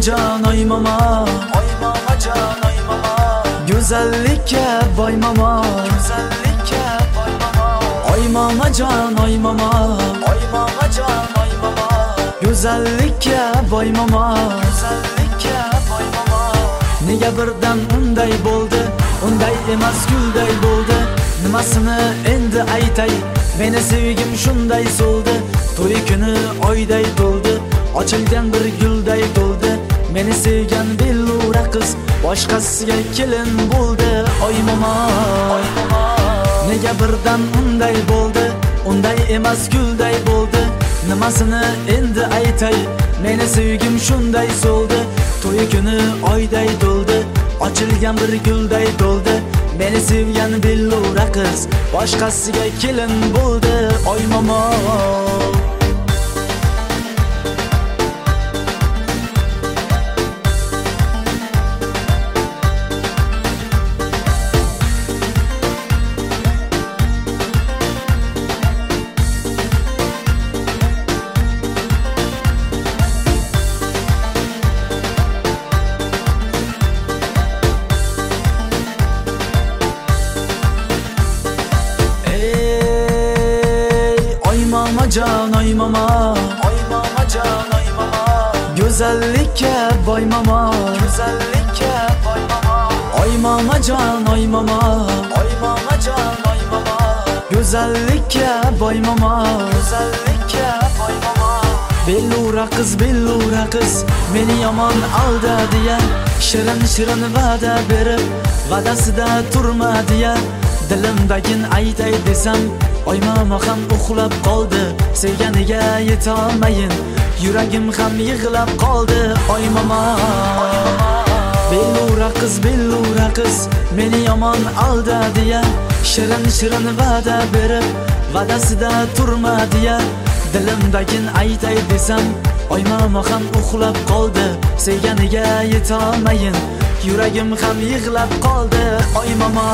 mamajon, oy mama, oy mamajon, oy mama. Go'zallikka boy mama, go'zallikka boy mama. Oy mamajon, oy mama, oy mamajon, oy mama. Go'zallikka boy mama, go'zallikka boy mama. Nega birdan unday bo'ldi, unday emas gulday bo'ldi. Nimasini endi aytay, meni sevgim shunday so'ldi. To'y kuni oyday to'ldi, ochilgan bir gulday to'ldi. Meni sevgan bellura qiz boshqasiga kelin bo'ldi. Oy mama, oy mama. Nega birdan unday bo'ldi, unday emas gulday bo'ldi. Nimasini endi aytay, meni sevgim shunday so'ldi. To'y kuni oyday to'ldi, ochilgan bir gulday to'ldi. Meni sevgan bellura qiz boshqasiga kelin bo'ldi. Oy mama. Mamajon, oy mama, oy mamajon, oy mama. Go'zallikka boy mama, go'zallikka boy mama. Oy mamajon, oy mama, oy mamajon, oy mama. Go'zallikka boy mama, go'zallikka boy mama. Bellura qiz meni yomon aldadi ya. Shirin shirin va'da berib, va'dasida turmadi ya. Dilimdagin aytay desam, oy mama ham uxlab qoldi. Sevganiga yeta olmayin, yuragim ham yig'lab qoldi. Oy mama, oy mama. Bellura qiz meni yomon aldadi ya. Shirin shirin va'da berib, va'dasida turmadi ya. Dilimdagin aytay desam, oy mama ham uxlab qoldi. Sevganiga yeta olmayin, yuragim ham yig'lab qoldi. Oy mama.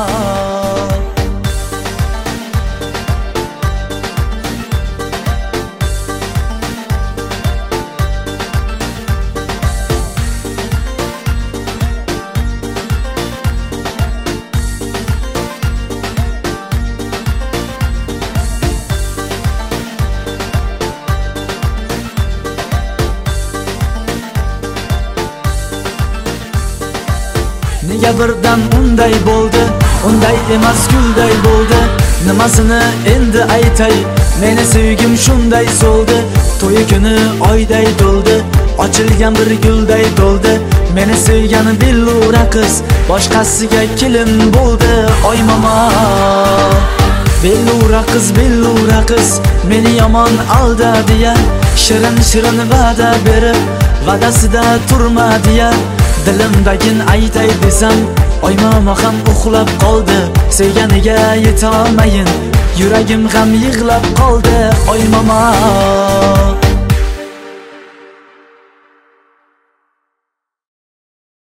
Nega birdan unday bo'ldi, unday emas gulday bo'ldi. Nimasini endi aytay, meni sevgim shunday so'ldi. To'y kuni oyday to'ldi, ochilgan bir gulday to'ldi. Meni sevgan bellura qiz boshqasiga kelin bo'ldi. Oy mama. Bellura qiz meni yomon aldadi ya. Shirin shirin va'da berib, va'dasida turmadi ya. Dilimdagin aytay desam, oy mama ham uxlab qoldi. Sevganiga yeta olmayin, yuragim ham yig'lab qoldi. Oy mama.